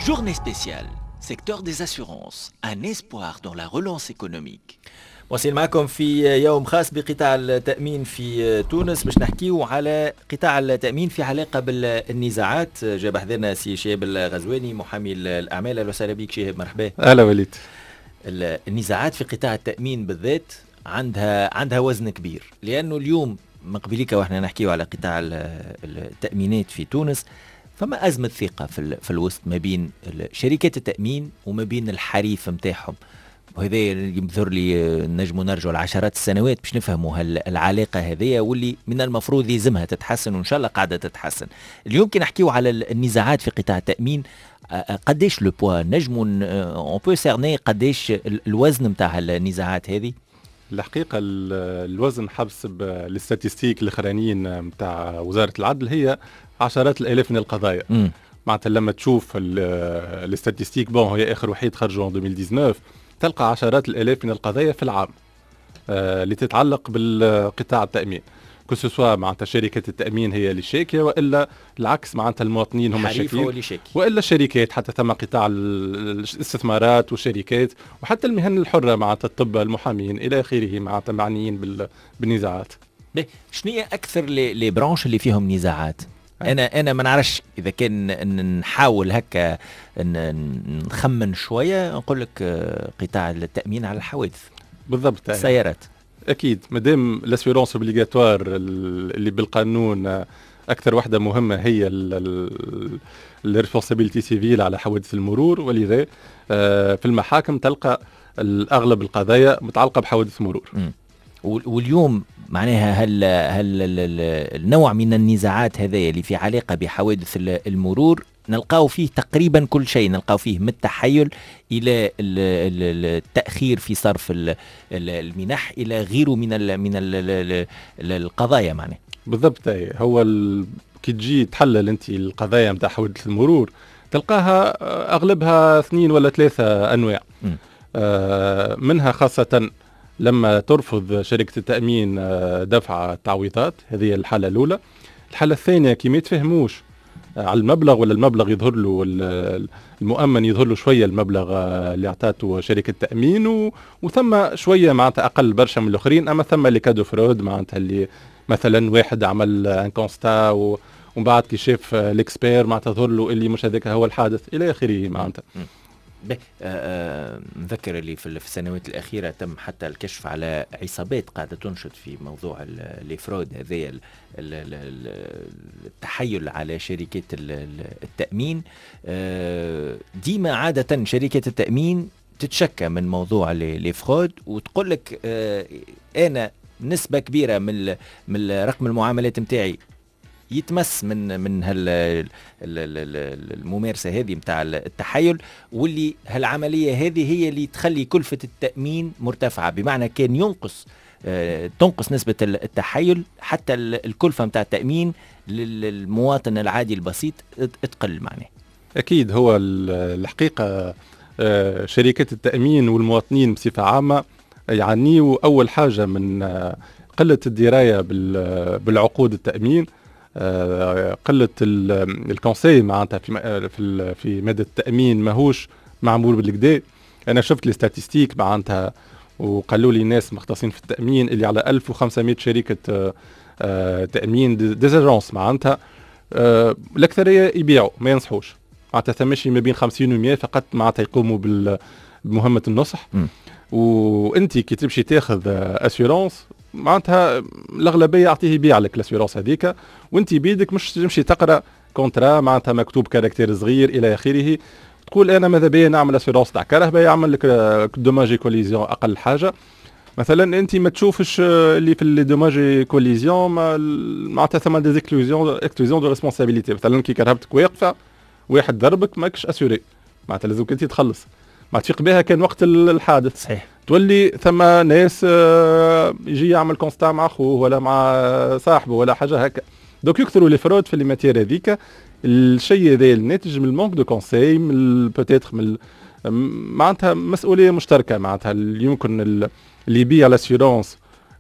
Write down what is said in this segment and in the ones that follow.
Journée spéciale, secteur des assurances, un espoir dans la relance économique. واصل معكم في يوم خاص بقطاع التأمين في تونس باش نحكيو على قطاع التأمين في علاقة بالنزاعات. جاب حضرنا سي شهاب الغزواني محامي الأعمال. أهلا وسهلا بك شهاب، مرحبا. أهلا وليد. النزاعات في قطاع التأمين بالذات عندها وزن كبير، لأنه اليوم من قبليك واحنا نحكيو على قطاع التأمينات في تونس، فما أزمة ثقة في الوسط ما بين شركات التأمين وما بين الحريف متاعهم، وهذا يظهر لي نجم نرجع لعشرات السنوات باش نفهموا العلاقة هذه، واللي من المفروض يلزمها تتحسن وإن شاء الله قاعدة تتحسن. اليوم كي نحكيو على النزاعات في قطاع التأمين، قديش لو بوا نجم اون بو سيرني قديش الوزن نتاع النزاعات هذه؟ الحقيقة الوزن حسب الاستاتيستيك الاخرانيين نتاع وزارة العدل هي عشرات الالاف من القضايا. معناتها لما تشوف الاستاتيستيك هي اخر وحيد خرجوا 2019 تلقى عشرات الالاف من القضايا في العام اللي تتعلق بالقطاع التأمين، كسوا معناتها شركة التأمين هي اللي شاكية والا العكس، معناتها المواطنين هم الشاكيين والا الشركات، حتى ثم قطاع الاستثمارات والشركات وحتى المهن الحرة معناتها الطب المحامين الى اخره معناتها معنيين بالنزاعات. شنو هي اكثر لي برانش اللي فيهم نزاعات؟ انا ما نعرفش اذا كان نحاول هكا نخمن شويه، نقول لك قطاع التأمين على الحوادث بالضبط، السيارات اكيد مادام الاسيورونس اوبليغاتوار اللي بالقانون اكثر وحده مهمه هي الريسبونسابيلتي سيفيل على حوادث المرور، ولذا في المحاكم تلقى اغلب القضايا متعلقه بحوادث مرور. واليوم معناها هل النوع من النزاعات هذا اللي في علاقة بحوادث المرور نلقاو فيه تقريبا كل شيء، نلقاو فيه من التحيل إلى التأخير في صرف المنح إلى غيره من القضايا معناها. بالضبط، هو كي تجي تحلل انت القضايا نتاع حوادث المرور تلقاها اغلبها 2 ولا 3 انواع. منها خاصة لما ترفض شركة التأمين دفع التعويضات، هذه الحالة الأولى. الحالة الثانية كي ما يتفهموش على المبلغ، ولا المبلغ يظهر له المؤمن يظهر له شوية المبلغ اللي اعطاته شركة التأمين وثم شوية معناتها أقل برشا من الآخرين، أما ثم اللي كادو فرود معناتها اللي مثلا واحد عمل ان كونستا ومن بعد كي شاف الاكسبير معناتها ظهر له اللي مش هذاك هو الحادث إلى آخره معناتها. نذكر اللي في السنوات الأخيرة تم حتى الكشف على عصابات قاعدة تنشط في موضوع الفرود هذا، التحيل على شركات التأمين. ديما عادة شركات التأمين تتشكى من موضوع الفرود وتقول لك أنا نسبة كبيرة من رقم المعاملات متاعي يتمس من الممارسة هذه متاع التحيل، واللي هالعملية هذه هي اللي تخلي كلفة التأمين مرتفعة، بمعنى كان تنقص نسبة التحيل حتى الكلفة متاع التأمين للمواطن العادي البسيط تقل معناه. أكيد هو الحقيقة شركات التأمين والمواطنين بصفة عامة يعانيوا أول حاجة من قلة الدراية بالعقود التأمين، قلة الكونسي معناتها في مادة التأمين ماهوش معمول بالكدا. أنا شفت الاستاتيستيك معناتها وقالوا لي ناس مختصين في التأمين اللي على 1500 شركة تأمين ديزاجونس معناتها الأكثرية يبيعوا ما ينصحوش، معناتها ثمشي ما بين 50 و100 فقط معناتها يقوموا بمهمة النصح. وانت كي تمشي تاخذ اسيورونس معناتها الاغلبيه يعطيه يبيع لك الاسيورونس هذيك، وانت بيدك مش تمشي تقرا كونترا معناتها مكتوب كاركتير صغير الى اخره، تقول انا ماذا بيا نعمل اسيورونس تاع كهرباء يعمل لك دوماجي كوليزيون اقل حاجه. مثلا انت ما تشوفش اللي في الدوماجي كوليزيون معناتها ثم دي اكسكلوزيون دو ريسبونسابيلتي، مثلا كي كهربتك واقفه واحد ضربك ماكش اسيوري معناتها لازم انت تخلص، ما تفيق بها كان وقت الحادث. صحيح. تولي ثم ناس يجي يعمل كونستا مع اخوه ولا مع صاحبه ولا حاجه هكا، دوك يكثروا لي فرود في الماتير هذيك. الشيء هذا الناتج من المونك دو كونساي، من بوتيتر معناتها مسؤوليه مشتركه معناتها يمكن اللي يبيع الاسيورونس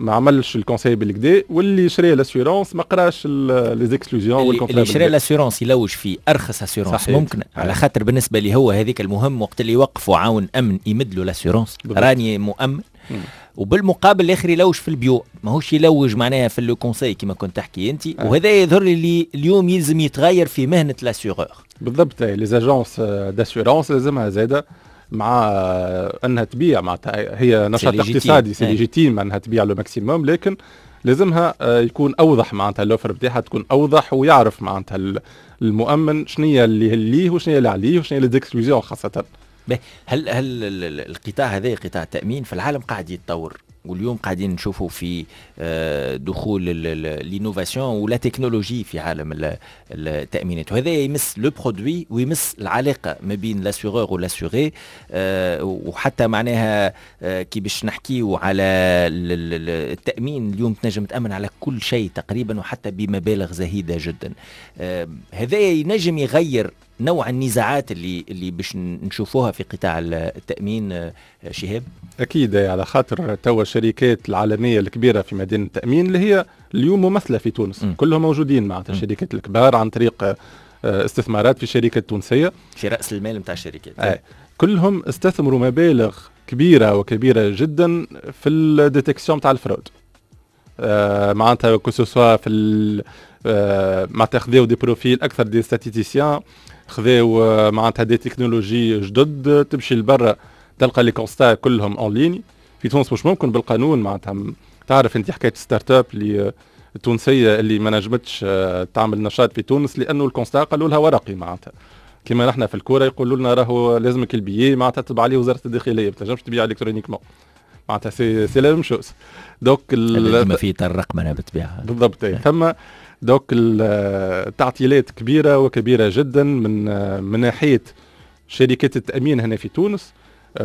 ما عملش الكونساي بالكدا، واللي شري لاسيورونس ما قراش لي زيكسكلوزيون والكونترا. اللي شري لاسيورونس يلوج في ارخص اسيورونس ممكن، على خاطر بالنسبه لي هو هذيك المهم وقت اللي يوقفوا عاون امن يمد له لاسيورونس راني مؤمن. وبالمقابل الاخر يلوج في البيو، ماهوش يلوج معناها في لو كونساي كما كنت تحكي انت. وهذا يظهر لي اليوم يلزم يتغير في مهنه لاسيورور. بالضبط، لي زاجونس داسيورونس لازمها زاده مع انها تبيع، معناتها هي نشاط اقتصادي سي ليجيتيم انها تبيع لو ماكسيموم، لكن لازمها يكون اوضح، معناتها الاوفر بتاعها تكون اوضح ويعرف معناتها المؤمن شنية اللي ليه وشنية اللي عليه وشنية اللي ديكسكلوزيون خاصه. هل القطاع هذا قطاع التأمين في العالم قاعد يتطور، واليوم قاعدين نشوفوا في دخول الانوفاسيون ولا تكنولوجي في عالم التأمينات، وهذا يمس لو برودوي ويمس العلاقة ما بين لاسيورور ولاسيوري. وحتى معناها كي باش نحكيو على التأمين اليوم تنجم تأمن على كل شيء تقريبا وحتى بمبالغ زهيدة جدا. هذا ينجم يغير نوع النزاعات اللي باش نشوفوها في قطاع التأمين. شهاب أكيد، على خاطر توا الشركات العالمية الكبيرة في ميدان التأمين اللي هي اليوم ممثلة في تونس كلهم موجودين، معناتها الشركات الكبار عن طريق استثمارات في شركات تونسية في رأس المال متاع الشركات. كلهم استثمروا مبالغ كبيرة وكبيرة جدا في الديتكسيون متاع الفرود. معناتها كوسوسوا في معناتها خذاو دي بروفيل أكثر دي ستاتيستيسيان، خذاو معناتها دي تكنولوجي جدد تمشي لبرا تلقى لي كونستا كلهم اون ليني. في تونس مش ممكن بالقانون، معناتها تعرف انت حكايه ستارت اب اللي التونسيه اللي ما نجمتش تعمل نشاط في تونس لانه الكونستا قالوا لها ورقي، معناتها كما نحن في الكوره يقولوا لنا راهو لازمك البيي معناتها تتبع عليه وزاره الداخليه، ما تنجمش تبيع الكترونيكمون، معناتها سي لا ميم شوز. دوك ما في الرقمنه بالطبيعه بالضبط. ثم دوك التعطيلات كبيره وكبيره جدا من ناحيه شركات التامين هنا في تونس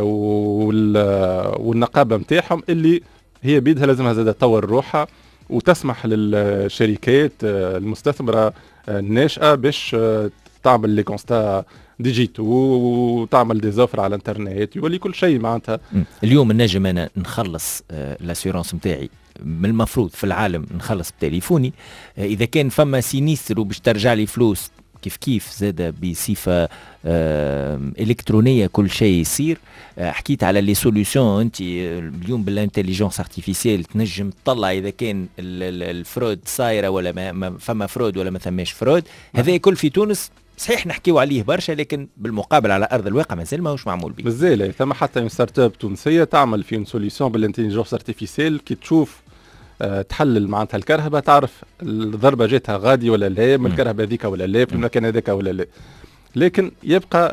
والنقابه نتاعهم اللي هي بيدها لازمها زاده تطور روحها وتسمح للشركات المستثمره الناشئه باش تعمل لي كونستا ديجيتو وتعمل دي زوفر على الانترنت، يولي كل شيء معناتها. اليوم النجم انا نخلص لاسيورونس نتاعي من المفروض في العالم نخلص بتليفوني، اذا كان فما سينيستر وباش ترجع لي فلوس كيف زاد بصفه الكترونيه كل شيء يصير. حكيت على لي سوليوشن، انت اليوم بالانتليجنس ارتيفيسيال تنجم تطلع اذا كان الفرود صايره ولا ما فما فرود ولا ما ثماش فرود. هذا كل في تونس صحيح نحكيو عليه برشا، لكن بالمقابل على ارض الواقع مازال ماهوش معمول به. مازال ثم حتى من ستارت اب تونسيه تعمل في سوليوشن بالانتليجنس ارتيفيسيال كي تشوف تحلل معناتها الكرهبه تعرف الضربه جاتها غادي ولا لا من الكرهبه هذيك ولا لا في المكان هذاك ولا لا. لكن يبقى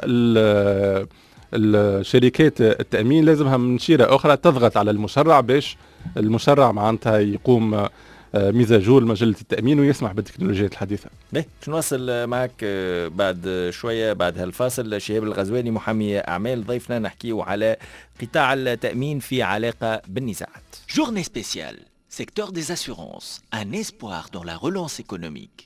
الشركات التامين لازمها من شيره اخرى تضغط على المشرع باش المشرع معناتها يقوم ميزاجور مجله التامين ويسمح بالتكنولوجيات الحديثه. باهي باش نواصل معك بعد شويه بعد هالفاصل. شهاب الغزواني محامي اعمال ضيفنا نحكيو على قطاع التامين في علاقه بالنزاعات. Journée spéciale. Secteur des assurances, un espoir dans la relance économique.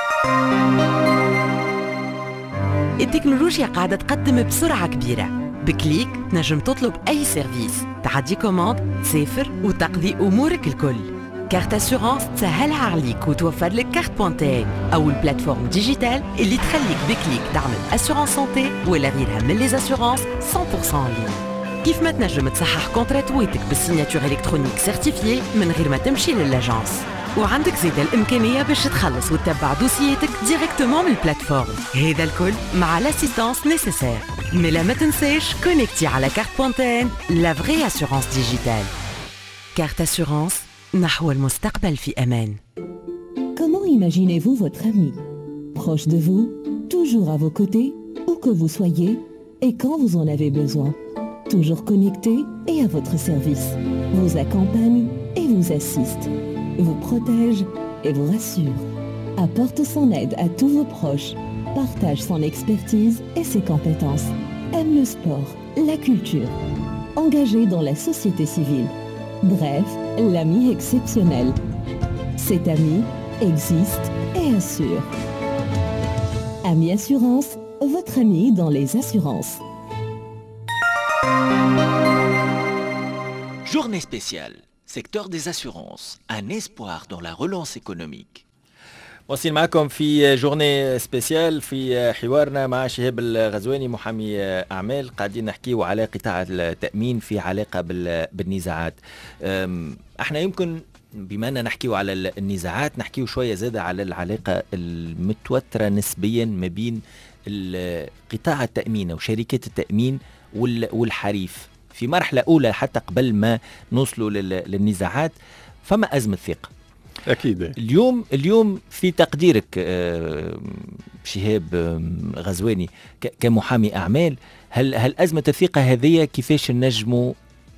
التكنولوجيا قاعدة تقدم بسرعة كبيرة. بكليك تنجم تطلب أي سيرفيس، تعدي كوماند، تسافر وتقضي أمورك الكل. كارت أسيورانس تسهلها عليك وتوفر لك كارت بوانتين أو البلاتفورم ديجيتال اللي تخليك بكليك تعمل أسيورانس سانتي ولا غيرها من لي أسيورانس 100% لين. كيف ما تنجم تصحح كونتراتويتك بالسيناتور الكترونيك سيرتيفيي من غير ما تمشي للاجانس، وعندك زيد الامكانيه باش تخلص وتتبع دوسياتك ديريكتومون من البلاتفورم. هذا الكل مع لاسيستانس نيسيسير. مي ما تنساش كونيكتي على كارت بوانتين لا فغي اسيورانس ديجيتال. كارت اسيورانس نحو المستقبل في امان. Comment imaginez-vous votre ami? Proche de vous, toujours à vos côtés, où que vous soyez et quand vous en avez besoin. Toujours connecté et à votre service. Vous accompagne et vous assiste. Vous protège et vous rassure. Apporte son aide à tous vos proches. Partage son expertise et ses compétences. Aime le sport, la culture. Engagé dans la société civile. Bref, l'ami exceptionnel. Cet ami existe et assure. Ami Assurance, votre ami dans les assurances. Journée spéciale. Secteur des assurances, un espoir dans la relance économique. واصلين معكم في جورني سبيسيال في حوارنا مع شهاب الغزواني محامي أعمال، قاعدين نحكيو على قطاع التأمين في علاقة بالنزاعات. احنا يمكن بما أننا نحكيو على النزاعات نحكيو شوية زادة على العلاقة المتوترة نسبيا ما بين قطاع التأمين وشركات التأمين والحريف في مرحلة أولى حتى قبل ما نوصلوا للنزاعات. فما أزمة ثقة أكيد. اليوم في تقديرك شهاب غزواني كمحامي أعمال، هل أزمة الثقة هذه كيفاش نجموا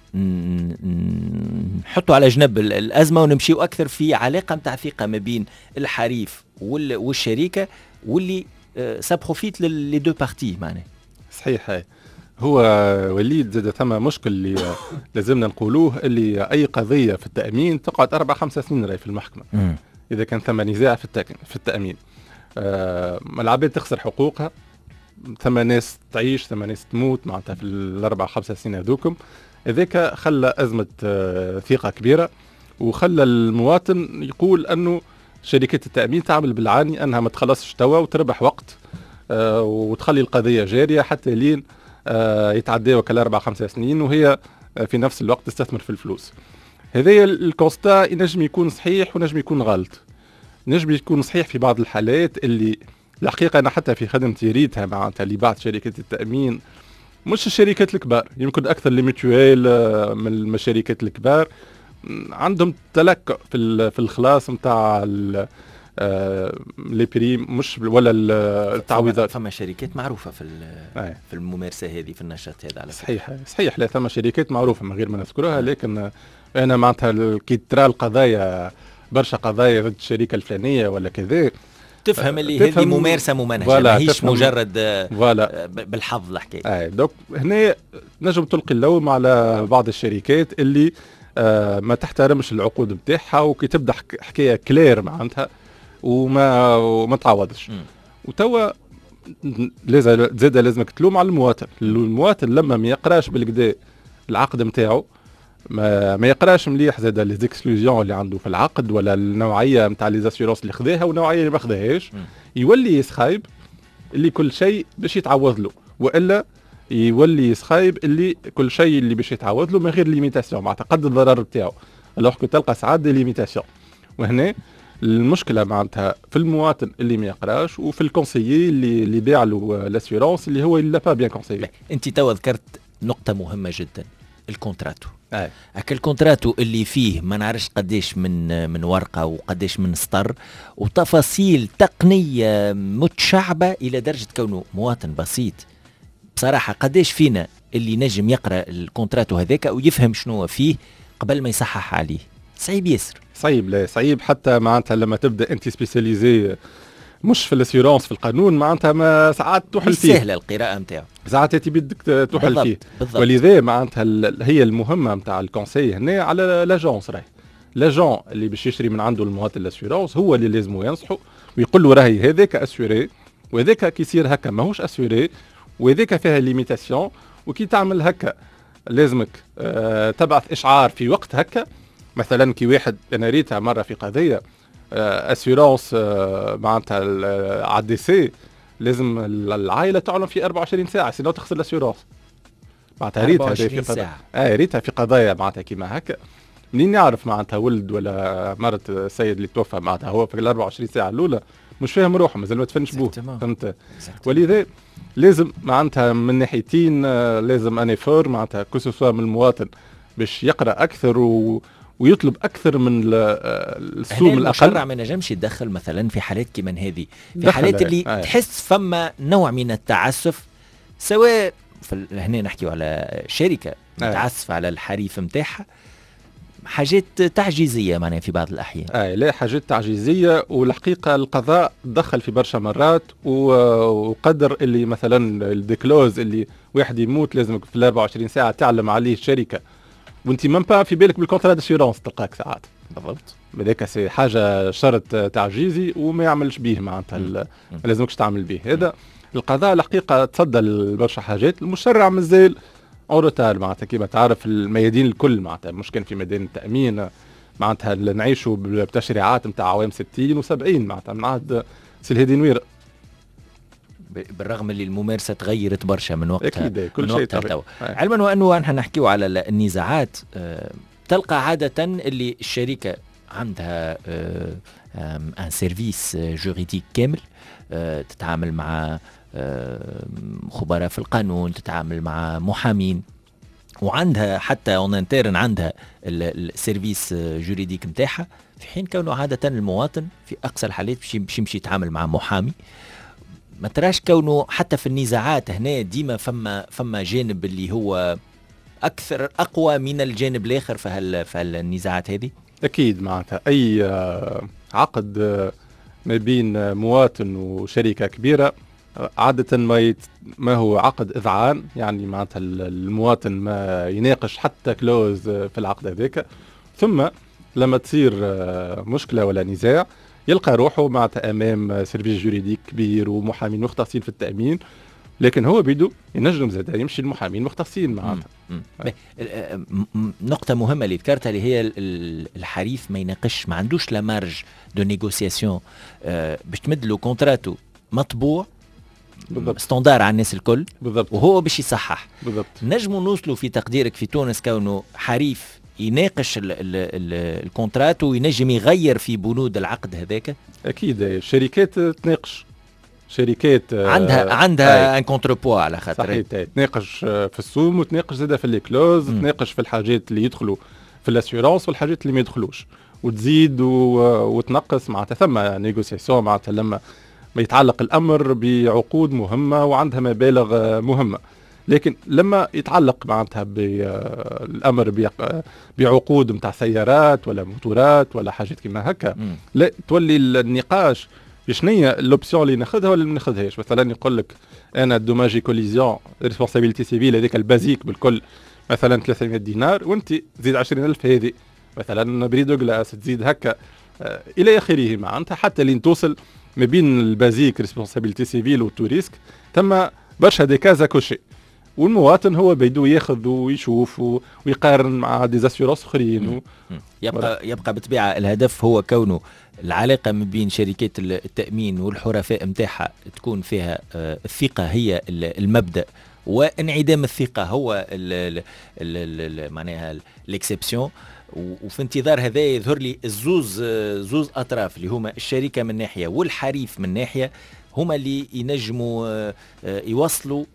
نحطوا على جنب الأزمة ونمشيو أكثر في علاقة متاع ثقة ما بين الحريف والشركة واللي سابروفيت لي دو بارتي معناه؟ صحيح. هاي هو وليد زاد ثم مشكل اللي لازمنا نقولوه، اللي أي قضية في التأمين تقعد 4-5 سنين راهي في المحكمة. إذا كان ثم نزاع في التأمين، العباد تخسر حقوقها، ثم ناس تعيش، ثم ناس تموت معناتها في 4-5 سنين هذوكم. إذاك خلى أزمة ثقة كبيرة، وخلى المواطن يقول أنه شركات التأمين تعمل بالعاني أنها ما تخلصش توا وتربح وقت وتخلي القضية جارية حتى لين يتعدى وكل 4-5 سنين، وهي في نفس الوقت تستثمر في الفلوس. هذا الكوستا ينجم يكون صحيح ونجم يكون غلط. نجم يكون صحيح في بعض الحالات اللي الحقيقة أنا حتى في خدمتي ريتها معناتها اللي بعض شركات التأمين، مش الشركات الكبار، يمكن أكثر الميتويل من الشركات الكبار، عندهم تلك في الخلاص متاع لي بريم مش ولا التعويضات. فما شركات معروفه في الممارسه هذه، في النشاط هذا على فكرة. صحيح لا ثم شركات معروفه من غير ما نذكرها، لكن انا معناتها كي ترى القضايا برشا قضايا ضد الشركه الفلانيه ولا كذا، تفهم اللي هذه ممارسه ممنهجه ماهيش مجرد بالحظ الحكايه. دوك هنا نجم تلقي اللوم على بعض الشركات اللي ما تحترمش العقود نتاعها، وكي تبدا حكايه كلير معناتها وما تعوضش. وتوا لازمك تلوم على المواطن لما ما يقراش بالكدا العقد نتاعو، ما يقراش مليح زاد لي زيكسكلوزيون اللي عنده في العقد، ولا النوعيه نتاع لي زاسيورونس اللي خذاها والنوعيه اللي ما خذاهاش، يولي يسخايب اللي كل شيء باش يتعوض له، والا يولي يسخايب اللي كل شيء اللي باش يتعوض له من غير ليميتاسيون معناتها قد الضرر نتاعو. الوغ كو تلقى ساعات دي ليميتاسيون، وهنا المشكله معناتها في المواطن اللي ما يقراش، وفي الكونسيي اللي باع له لاسيورونس اللي هو لا با بيان كونسيي. انت توا ذكرت نقطه مهمه جدا، الكونتراتو. هكا الكونتراتو اللي فيه ما نعرفش قديش من ورقه وقديش من سطر وتفاصيل تقنيه متشعبه الى درجه كونه مواطن بسيط بصراحه قديش فينا اللي نجم يقرا الكونتراتو هذاك ويفهم شنو فيه قبل ما يصحح عليه؟ صعيب ياسر. صعيب حتى معناتها لما تبدا انت سبيسياليزي مش في الاسيورونس في القانون معناتها ما ساعات توحل فيه، سهله القراءه نتاعو، ساعات انت بدك توحل فيه. ولذا معناتها هي المهمه نتاع الكونسي هنا على لاجونس. راهي لاجون اللي باش يشري من عنده المواطن الاسيورونس هو اللي لازم ينصحه ويقول له راهي هذاك اسيوري وهذاك كي يصير هكا ماهوش اسيوري وهذاك فيها ليميتاسيون، وكي تعمل هكا لازمك تبعث اشعار في وقت هكا. مثلا كي واحد انا ريتها مره في قضيه اسيورونس معناتها على الدي سي لازم العائله تعلن في 24 ساعه سينو تخسر الاسيورونس. معناتها ريتها في قضايا ريتها في قضايا معناتها كيما هكا. منين نعرف معناتها ولد ولا مرت السيد اللي توفى معناتها هو في ال 24 ساعه الاولى مش فاهم روحه مازال ما تفنش بوه، فهمت؟ ولذا لازم معناتها من ناحيتين لازم اني فور معناتها كوسوسوا من المواطن باش يقرا اكثر ويطلب اكثر من السوم الاقل. المشرع ما نجمش يتدخل مثلا في حالات كيما هذه، في حالات اللي تحس فما نوع من التعسف، سواء هنا نحكيو على شركه متعسف على الحريف نتاعها، حاجات تعجيزيه معناها في بعض الاحيان. لا حاجات تعجيزيه، والحقيقه القضاء دخل في برشا مرات وقدر اللي مثلا الديكلوز اللي واحد يموت لازم في 24 ساعه تعلم عليه الشركه وانت ما با في بالك بالكونترا داسيورونس تلقاك ساعات. بالضبط. بذاك سي حاجه شرط تعجيزي وما يعملش به معناتها ما لازمكش تعمل به. هذا القضاء الحقيقه تصدى لبرشا حاجات. المشرع مازال روتار معناتها كيما تعرف الميادين الكل معناتها مش كان في ميدان التأمين معناتها نعيشوا بتشريعات نتاع عوام 60 و70 معناتها من عهد سي الهادي نوير. بالرغم اللي الممارسه تغيرت برشا من وقتها. اكيد كل شيء طبعا. علما وانه نحن نحكيو على النزاعات، تلقى عاده اللي الشركه عندها ان سيرفيس جوريديك كامل، تتعامل مع خبراء في القانون، تتعامل مع محامين، وعندها حتى اونترن عندها السيرفيس جوريديك نتاعها، في حين كونه عاده المواطن في اقصى الحالات باش يمشي يتعامل مع محامي. ما تراش كونه حتى في النزاعات هنا ديما فما جانب اللي هو اكثر اقوى من الجانب الاخر في النزاعات هذه؟ اكيد معناتها اي عقد ما بين مواطن وشركه كبيره عاده ما هو عقد اذعان، يعني معناتها المواطن ما يناقش حتى كلوز في العقد هذاك، ثم لما تصير مشكله ولا نزاع يلقى روحه معناتها امام سيرفيس جوريديك كبير ومحامين مختصين في التامين، لكن هو بيدو ينجم زاد يمشي المحامين مختصين معناتها. نقطة مهمة اللي ذكرتها اللي هي الحريف ما يناقش، ما عندوش لا مارج دو نيغوسياسيون باش تمد له كونتراتو مطبوع ستاندار على الناس الكل بالضبط، وهو باش يصحح. بالضبط. نجموا نوصلوا في تقديرك في تونس كونه حريف يناقش الكونترات وينجم يغير في بنود العقد هذاك؟ اكيد الشركات تناقش، شركات عندها ان كونتربوا على خاطر صحيح تناقش في السوم وتناقش زاده في الكلوز، تناقش في الحاجات اللي يدخلوا في الاسيورانس والحاجات اللي ما يدخلوش، وتزيد وتنقص معناتها ثم نيغوسياسيون معناتها لما ما يتعلق الامر بعقود مهمه وعندها مبالغ مهمه. لكن لما يتعلق معناتها بالامر بعقود نتاع سيارات ولا موتورات ولا حاجات كما هكا، لا تولي النقاش شنيا اللوبسيون اللي ناخذها ولا ما ناخذهاش. مثلا يقول لك انا دوماجي كوليزيون ريسبونسابيلتي سيفيل هذاك البازيك بالكل مثلا 300 دينار، وانت تزيد 20,000 هذه مثلا بريدو جلاس تزيد هكا الى اخره معناتها، حتى لين توصل ما بين البازيك ريسبونسابيلتي سيفيل والتوريسك ثم برشا دي كازا كوشي، والمواطن هو بيدو ياخذ ويشوف ويقارن مع ديزاسيورانس اخرين. يبقى بالطبيعه الهدف هو كونه العلاقه ما بين شركات التامين والحرفاء نتاعها تكون فيها الثقه هي المبدا، وانعدام الثقه هو معناها الاكسبسيون. وفي انتظار هذا يظهر لي زوز اطراف اللي هما الشركه من ناحيه والحريف من ناحيه، هما اللي ينجموا يوصلوا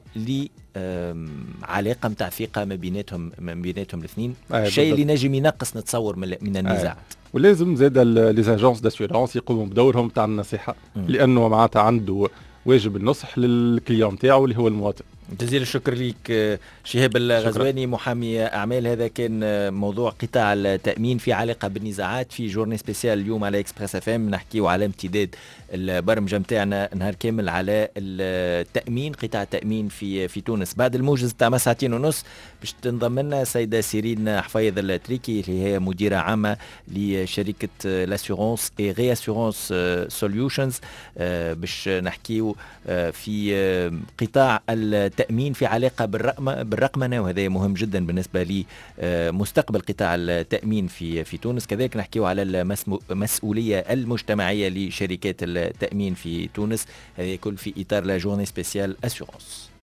علاقه نتاع ثقه ما بيناتهم الاثنين، الشيء اللي نجم ينقص نتصور من النزاعات. ولازم زاد ليزاجونس داسيورانس يقوموا بدورهم تاع النصيحه، لانه معناتها عنده واجب النصح للكليون تاعو اللي هو المواطن. جزيل الشكر ليك شهاب الغزواني محامي أعمال. هذا كان موضوع قطاع التأمين في علاقة بالنزاعات في جورني سبيسيال اليوم على إكسبريس اف ام. نحكيو على امتداد البرمجة متاعنا نهار كامل على التأمين، قطاع التأمين في تونس. بعد الموجز تاع 2 ساعات ونص باش تنضم لنا سيدة سيرين حفيظ التريكي اللي هي مديرة عامة لشركة لاسيورونس اي ري اسيورونس سوليوشنز، باش نحكيو في قطاع التأمين في علاقة بالرقمنة، وهذا مهم جدا بالنسبة لمستقبل قطاع التأمين في تونس. كذلك نحكيو على المسؤولية المجتمعية لشركات التأمين في تونس، هذا كل في إطار لا جورني سبيسيال أسيورانس.